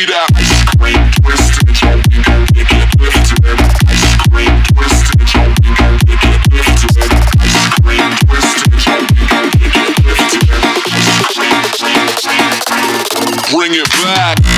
me that ice cream twisted, yo, we gon' make it lifted. Ice cream twisted, yo, we gon' make it lifted. Ice cream twisted, yo, we gon' make it lifted. Ice cream, bring it back.